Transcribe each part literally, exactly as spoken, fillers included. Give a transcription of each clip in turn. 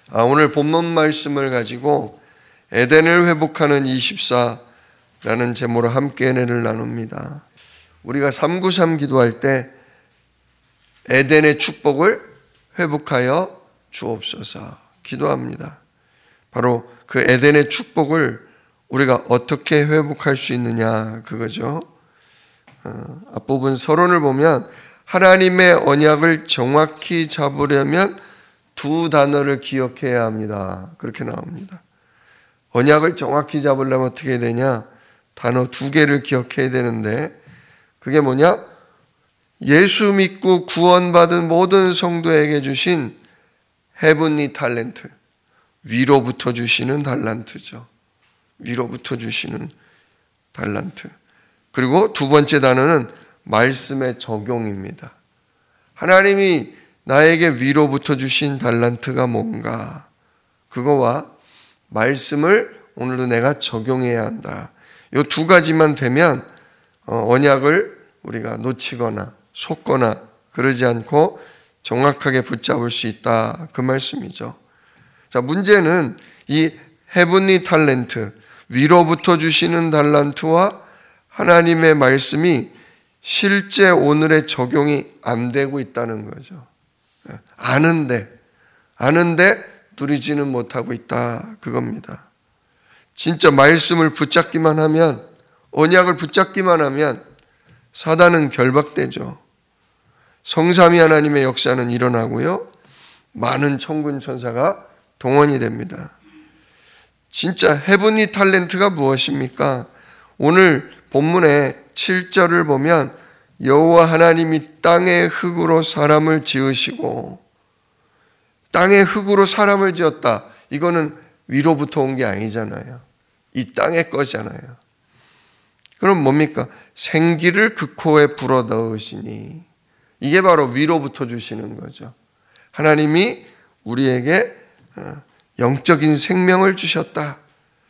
오늘 본문 말씀을 가지고 에덴을 회복하는 이십사라는 제목으로 함께 은혜를 나눕니다. 우리가 삼구삼 기도할 때 에덴의 축복을 회복하여 주옵소서 기도합니다. 바로 그 에덴의 축복을 우리가 어떻게 회복할 수 있느냐 그거죠. 어, 앞부분 서론을 보면 하나님의 언약을 정확히 잡으려면 두 단어를 기억해야 합니다. 그렇게 나옵니다. 언약을 정확히 잡으려면 어떻게 해야 되냐? 단어 두 개를 기억해야 되는데 그게 뭐냐? 예수 믿고 구원받은 모든 성도에게 주신 헤븐리 탤런트, 위로부터 주시는 달란트죠. 위로부터 주시는 달란트. 그리고 두 번째 단어는 말씀의 적용입니다. 하나님이 나에게 위로부터 주신 달란트가 뭔가? 그거와 말씀을 오늘도 내가 적용해야 한다. 이 두 가지만 되면 언약을 우리가 놓치거나 속거나 그러지 않고 정확하게 붙잡을 수 있다. 그 말씀이죠. 자, 문제는 이 헤븐리 탤런트, 위로부터 주시는 달란트와 하나님의 말씀이 실제 오늘의 적용이 안 되고 있다는 거죠. 아는데, 아는데 누리지는 못하고 있다. 그겁니다. 진짜 말씀을 붙잡기만 하면, 언약을 붙잡기만 하면 사단은 결박되죠. 성삼위 하나님의 역사는 일어나고요. 많은 천군 천사가 동원이 됩니다. 진짜 헤븐리 탤런트가 무엇입니까? 오늘 본문의 칠 절을 보면 여호와 하나님이 땅의 흙으로 사람을 지으시고 땅의 흙으로 사람을 지었다. 이거는 위로부터 온 게 아니잖아요. 이 땅의 거잖아요. 그럼 뭡니까? 생기를 그 코에 불어 넣으시니 이게 바로 위로부터 주시는 거죠. 하나님이 우리에게 영적인 생명을 주셨다.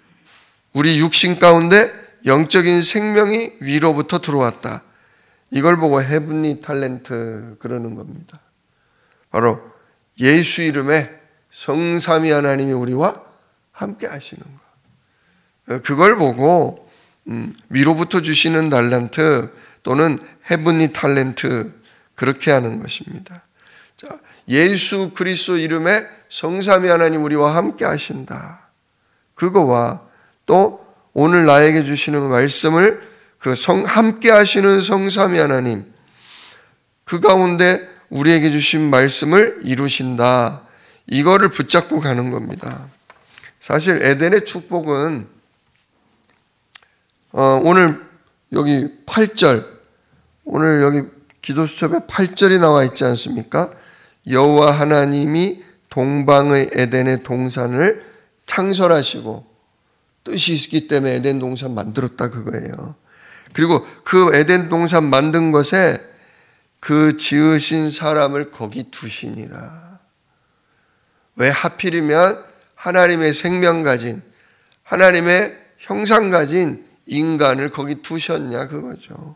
우리 육신 가운데 영적인 생명이 위로부터 들어왔다. 이걸 보고 헤븐리 탤런트 그러는 겁니다. 바로 예수 이름에 성삼위 하나님이 우리와 함께 하시는 것. 그걸 보고 위로부터 주시는 달란트 또는 헤븐리 탤런트 그렇게 하는 것입니다. 자, 예수 그리스도 이름에 성삼위 하나님 우리와 함께 하신다. 그거와 또 오늘 나에게 주시는 말씀을 그 성, 함께 하시는 성삼위 하나님 그 가운데 우리에게 주신 말씀을 이루신다. 이거를 붙잡고 가는 겁니다. 사실 에덴의 축복은 어, 오늘 여기 팔 절 오늘 여기 기도수첩에 팔 절이 나와 있지 않습니까? 여호와 하나님이 동방의 에덴의 동산을 창설하시고 뜻이 있기 때문에 에덴 동산 만들었다 그거예요. 그리고 그 에덴 동산 만든 것에 그 지으신 사람을 거기 두시니라. 왜 하필이면 하나님의 생명 가진 하나님의 형상 가진 인간을 거기 두셨냐 그거죠.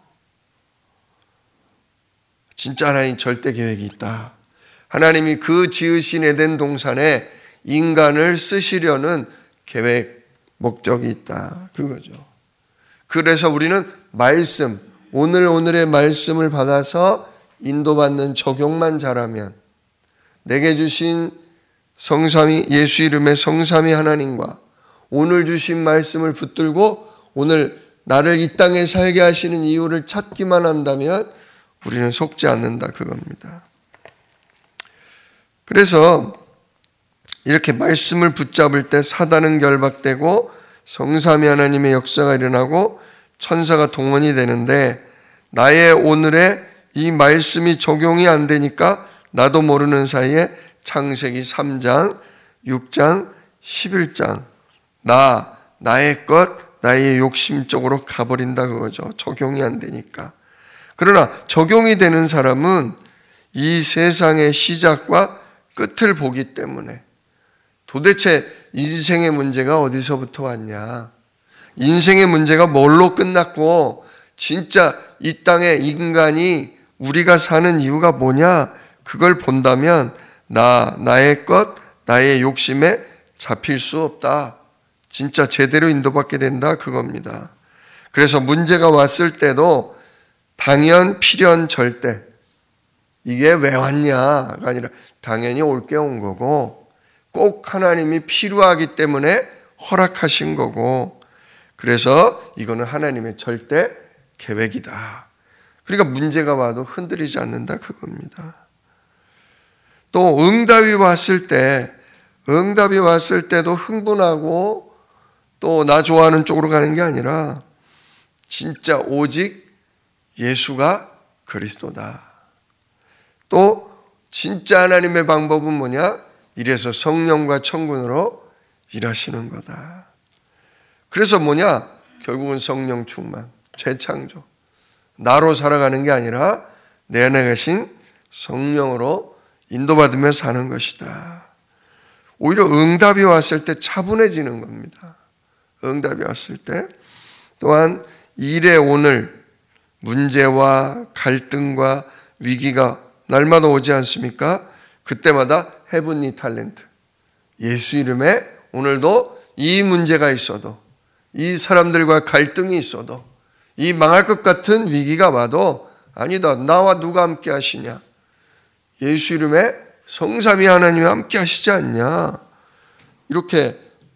진짜 하나님 절대 계획이 있다. 하나님이 그 지으신 에덴 동산에 인간을 쓰시려는 계획, 목적이 있다. 그거죠. 그래서 우리는 말씀, 오늘 오늘의 말씀을 받아서 인도받는 적용만 잘하면 내게 주신 성삼위 예수 이름의 성삼위 하나님과 오늘 주신 말씀을 붙들고 오늘 나를 이 땅에 살게 하시는 이유를 찾기만 한다면 우리는 속지 않는다 그겁니다. 그래서 이렇게 말씀을 붙잡을 때 사단은 결박되고 성삼위 하나님의 역사가 일어나고 천사가 동원이 되는데 나의 오늘의 이 말씀이 적용이 안 되니까 나도 모르는 사이에 창세기 삼 장, 육 장, 십일 장 나, 나의 것, 나의 욕심 쪽으로 가버린다 그거죠. 적용이 안 되니까. 그러나 적용이 되는 사람은 이 세상의 시작과 끝을 보기 때문에 도대체 인생의 문제가 어디서부터 왔냐? 인생의 문제가 뭘로 끝났고 진짜 이 땅에 인간이 우리가 사는 이유가 뭐냐? 그걸 본다면 나, 나의 것, 나의 욕심에 잡힐 수 없다. 진짜 제대로 인도받게 된다 그겁니다. 그래서 문제가 왔을 때도 당연, 필연, 절대 이게 왜 왔냐가 아니라 당연히 올 게 온 거고 꼭 하나님이 필요하기 때문에 허락하신 거고 그래서 이거는 하나님의 절대 계획이다. 그러니까 문제가 와도 흔들리지 않는다 그겁니다. 또 응답이 왔을 때 응답이 왔을 때도 흥분하고 또 나 좋아하는 쪽으로 가는 게 아니라 진짜 오직 예수가 그리스도다. 또 진짜 하나님의 방법은 뭐냐? 이래서 성령과 천군으로 일하시는 거다. 그래서 뭐냐? 결국은 성령 충만, 재창조. 나로 살아가는 게 아니라 내 안에 계신 성령으로 인도받으며 사는 것이다. 오히려 응답이 왔을 때 차분해지는 겁니다. 응답이 왔을 때 또한 일의 오늘 문제와 갈등과 위기가 날마다 오지 않습니까? 그때마다 헤븐리 탤런트 예수 이름에 오늘도 이 문제가 있어도 이 사람들과 갈등이 있어도 이 망할 것 같은 위기가 와도 아니다. 나와 누가 함께 하시냐? 예수 이름에 성삼위 하나님이 함께 하시지 않냐? 이렇게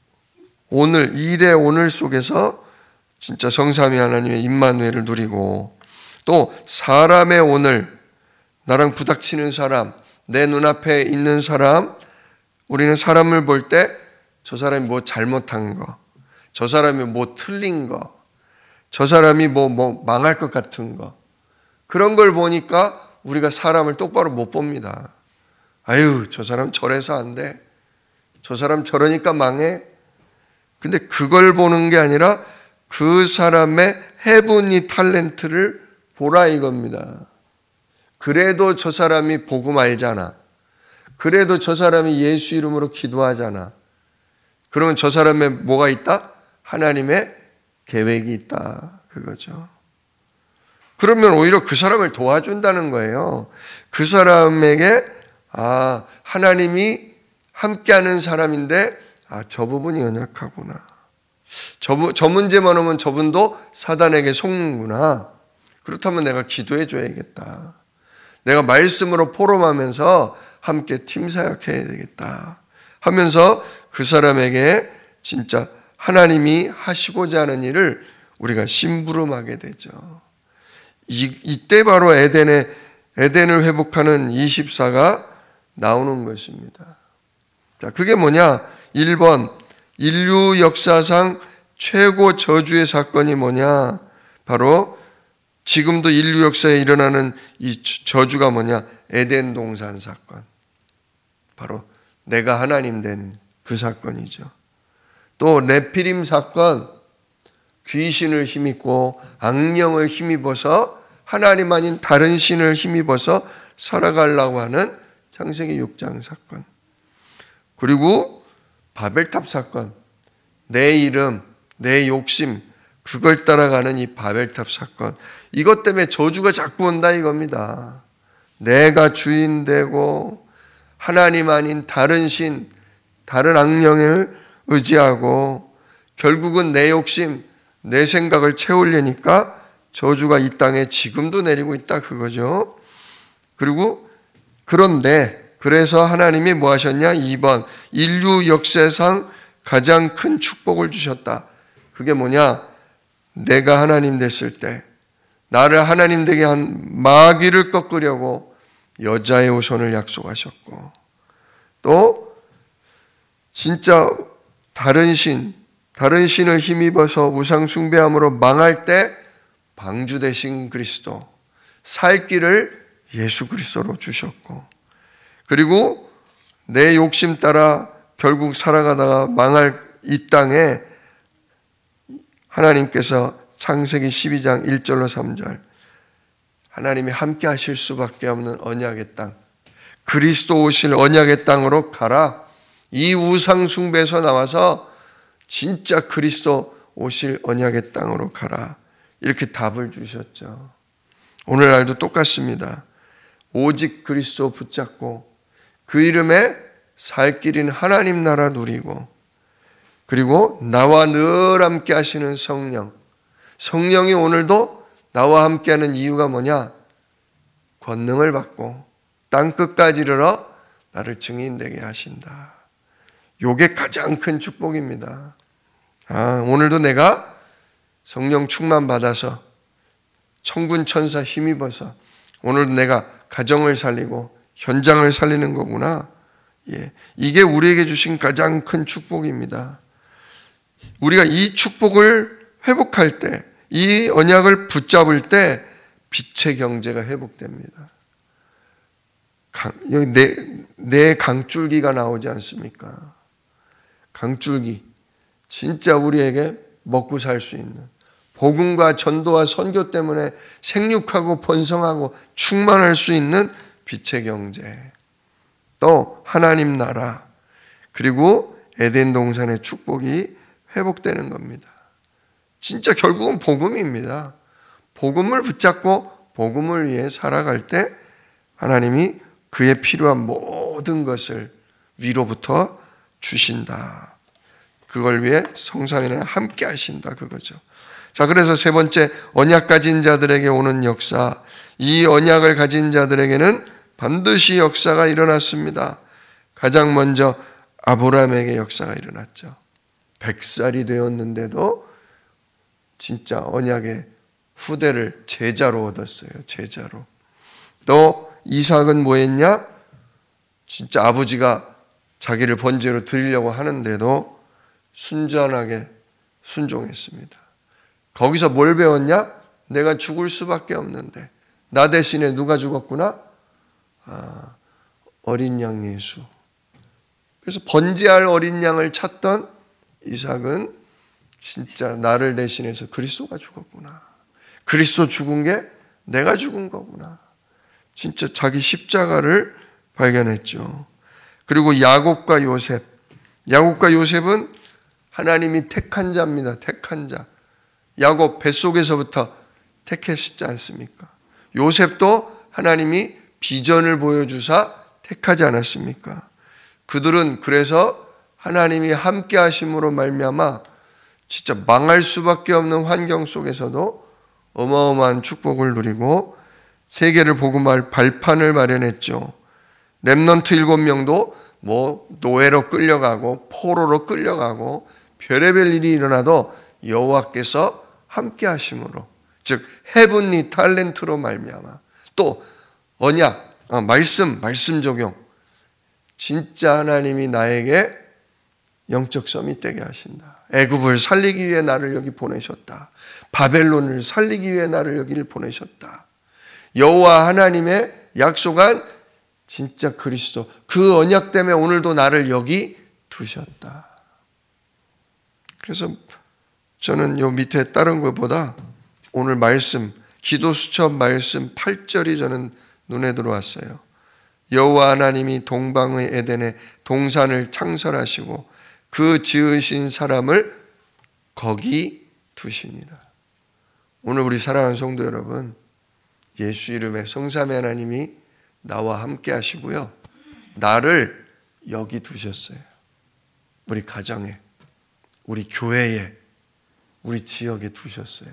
오늘 일의 오늘 속에서 진짜 성삼위 하나님의 임마누엘을 누리고 또 사람의 오늘 나랑 부닥치는 사람 내 눈앞에 있는 사람 우리는 사람을 볼 때 저 사람이 뭐 잘못한 거 저 사람이 뭐 틀린 거 저 사람이 뭐, 뭐 망할 것 같은 거 그런 걸 보니까 우리가 사람을 똑바로 못 봅니다. 아유 저 사람 저래서 안 돼. 저 사람 저러니까 망해. 근데 그걸 보는 게 아니라 그 사람의 헤븐리 탤런트를 보라 이겁니다. 그래도 저 사람이 복음 알잖아. 그래도 저 사람이 예수 이름으로 기도하잖아. 그러면 저 사람의 뭐가 있다? 하나님의 계획이 있다. 그거죠. 그러면 오히려 그 사람을 도와준다는 거예요. 그 사람에게 아 하나님이 함께하는 사람인데 아 저 부분이 연약하구나. 저, 저 문제만 오면 저분도 사단에게 속는구나. 그렇다면 내가 기도해 줘야겠다. 내가 말씀으로 포럼하면서 함께 팀 사역해야 되겠다 하면서 그 사람에게 진짜 하나님이 하시고자 하는 일을 우리가 심부름하게 되죠. 이, 이때 바로 에덴의, 에덴을 회복하는 이십사가 나오는 것입니다. 자, 그게 뭐냐? 일 번 인류 역사상 최고 저주의 사건이 뭐냐? 바로 지금도 인류 역사에 일어나는 이 저주가 뭐냐? 에덴 동산 사건. 바로 내가 하나님 된 그 사건이죠. 또 네피림 사건, 귀신을 힘입고 악령을 힘입어서 하나님 아닌 다른 신을 힘입어서 살아가려고 하는 창세기 육 장 사건. 그리고 바벨탑 사건, 내 이름, 내 욕심, 그걸 따라가는 이 바벨탑 사건. 이것 때문에 저주가 자꾸 온다 이겁니다. 내가 주인 되고 하나님 아닌 다른 신, 다른 악령을 의지하고 결국은 내 욕심, 내 생각을 채우려니까 저주가 이 땅에 지금도 내리고 있다 그거죠. 그리고 그런데 그래서 하나님이 뭐 하셨냐? 이 번 인류 역사상 가장 큰 축복을 주셨다. 그게 뭐냐? 내가 하나님 됐을 때 나를 하나님 되게 한 마귀를 꺾으려고 여자의 후손을 약속하셨고 또 진짜 다른 신, 다른 신을 힘입어서 우상 숭배함으로 망할 때 방주 되신 그리스도, 살 길을 예수 그리스도로 주셨고 그리고 내 욕심 따라 결국 살아가다가 망할 이 땅에 하나님께서 창세기 십이 장 일 절로 삼 절 하나님이 함께 하실 수밖에 없는 언약의 땅, 그리스도 오실 언약의 땅으로 가라. 이 우상 숭배에서 나와서 진짜 그리스도 오실 언약의 땅으로 가라. 이렇게 답을 주셨죠. 오늘날도 똑같습니다. 오직 그리스도 붙잡고 그 이름에 살 길인 하나님 나라 누리고, 그리고 나와 늘 함께 하시는 성령, 성령이 오늘도 나와 함께 하는 이유가 뭐냐? 권능을 받고 땅끝까지 이르러 나를 증인되게 하신다. 요게 가장 큰 축복입니다. 아, 오늘도 내가 성령 충만 받아서 천군 천사 힘입어서 오늘도 내가 가정을 살리고 현장을 살리는 거구나. 예, 이게 우리에게 주신 가장 큰 축복입니다. 우리가 이 축복을 회복할 때, 이 언약을 붙잡을 때 빛의 경제가 회복됩니다. 강, 여기 내, 내 강줄기가 나오지 않습니까? 강줄기. 진짜 우리에게 먹고 살 수 있는, 복음과 전도와 선교 때문에 생육하고 번성하고 충만할 수 있는 빛의 경제, 또 하나님 나라, 그리고 에덴 동산의 축복이 회복되는 겁니다. 진짜 결국은 복음입니다. 복음을 붙잡고 복음을 위해 살아갈 때 하나님이 그에 필요한 모든 것을 위로부터 주신다. 그걸 위해 성삼위는 함께 하신다, 그거죠. 자, 그래서 세 번째, 언약 가진 자들에게 오는 역사. 이 언약을 가진 자들에게는 반드시 역사가 일어났습니다. 가장 먼저 아브라함에게 역사가 일어났죠. 백 살이 되었는데도 진짜 언약의 후대를 제자로 얻었어요. 제자로. 또 이삭은 뭐 했냐? 진짜 아버지가 자기를 번제로 드리려고 하는데도 순전하게 순종했습니다. 거기서 뭘 배웠냐? 내가 죽을 수밖에 없는데 나 대신에 누가 죽었구나? 아, 어린 양 예수. 그래서 번제할 어린 양을 찾던 이삭은 진짜 나를 대신해서 그리스도가 죽었구나. 그리스도 죽은 게 내가 죽은 거구나. 진짜 자기 십자가를 발견했죠. 그리고 야곱과 요셉. 야곱과 요셉은 하나님이 택한 자입니다. 택한 자. 야곱 뱃속에서부터 택했지 않습니까? 요셉도 하나님이 비전을 보여주사 택하지 않았습니까? 그들은 그래서 하나님이 함께 하심으로 말미암아 진짜 망할 수밖에 없는 환경 속에서도 어마어마한 축복을 누리고 세계를 복음할 발판을 마련했죠. 렘넌트 일곱 명도 뭐 노예로 끌려가고 포로로 끌려가고 별의별 일이 일어나도 여호와께서 함께 하심으로, 즉 헤븐리 탤런트로 말미암아, 또 언약, 아, 말씀, 말씀 적용, 진짜 하나님이 나에게 영적 서밋 되게 하신다. 애굽을 살리기 위해 나를 여기 보내셨다. 바벨론을 살리기 위해 나를 여기를 보내셨다. 여호와 하나님의 약속한 진짜 그리스도, 그 언약 때문에 오늘도 나를 여기 두셨다. 그래서 저는 요 밑에 다른 것보다 오늘 말씀, 기도 수첩 말씀 팔 절이 저는 눈에 들어왔어요. 여호와 하나님이 동방의 에덴에 동산을 창설하시고 그 지으신 사람을 거기 두시니라. 오늘 우리 사랑하는 성도 여러분, 예수 이름의 성삼위 하나님이 나와 함께 하시고요, 나를 여기 두셨어요. 우리 가정에, 우리 교회에, 우리 지역에 두셨어요.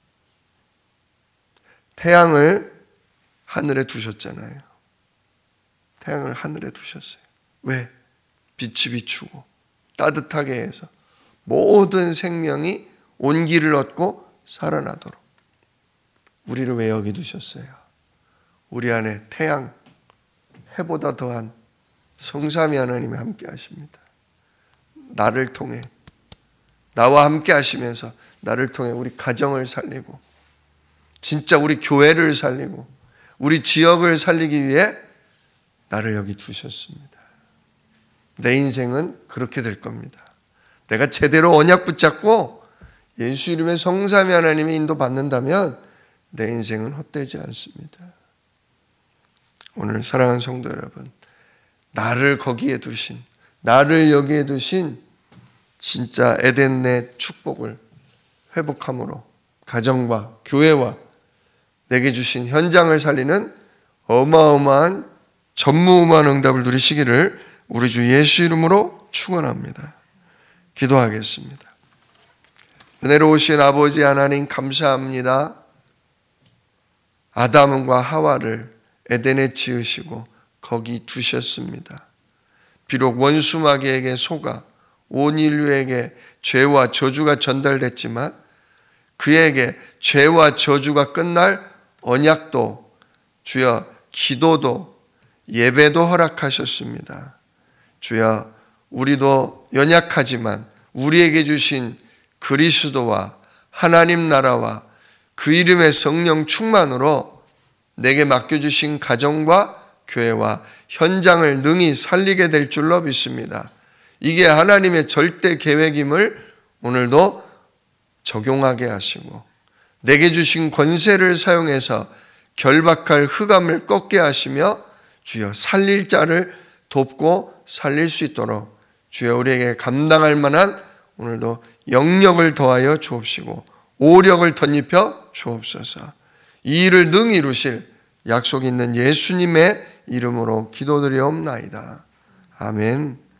태양을 하늘에 두셨잖아요. 태양을 하늘에 두셨어요. 왜? 빛이 비추고 따뜻하게 해서 모든 생명이 온기를 얻고 살아나도록. 우리를 왜 여기 두셨어요? 우리 안에 태양, 해보다 더한 성삼위 하나님이 함께 하십니다. 나를 통해, 나와 함께 하시면서 나를 통해 우리 가정을 살리고 진짜 우리 교회를 살리고 우리 지역을 살리기 위해 나를 여기 두셨습니다. 내 인생은 그렇게 될 겁니다. 내가 제대로 언약 붙잡고 예수 이름의 성삼위 하나님의 인도 받는다면 내 인생은 헛되지 않습니다. 오늘 사랑하는 성도 여러분, 나를 거기에 두신, 나를 여기에 두신 진짜 에덴 내 축복을 회복함으로 가정과 교회와 내게 주신 현장을 살리는 어마어마한 전무후무한 응답을 누리시기를 우리 주 예수 이름으로 축원합니다. 기도하겠습니다. 은혜로우신 아버지 하나님 감사합니다. 아담과 하와를 에덴에 지으시고 거기 두셨습니다. 비록 원수 마귀에게 속아 온 인류에게 죄와 저주가 전달됐지만 그에게 죄와 저주가 끝날 언약도 주여 기도도 예배도 허락하셨습니다. 주여 우리도 연약하지만 우리에게 주신 그리스도와 하나님 나라와 그 이름의 성령 충만으로 내게 맡겨주신 가정과 교회와 현장을 능히 살리게 될 줄로 믿습니다. 이게 하나님의 절대 계획임을 오늘도 적용하게 하시고 내게 주신 권세를 사용해서 결박할 흑암을 꺾게 하시며 주여 살릴 자를 돕고 살릴 수 있도록 주여 우리에게 감당할 만한 오늘도 영력을 더하여 주옵시고 오력을 덧입혀 주옵소서. 이 일을 능히 이루실 약속 있는 예수님의 이름으로 기도드리옵나이다. 아멘.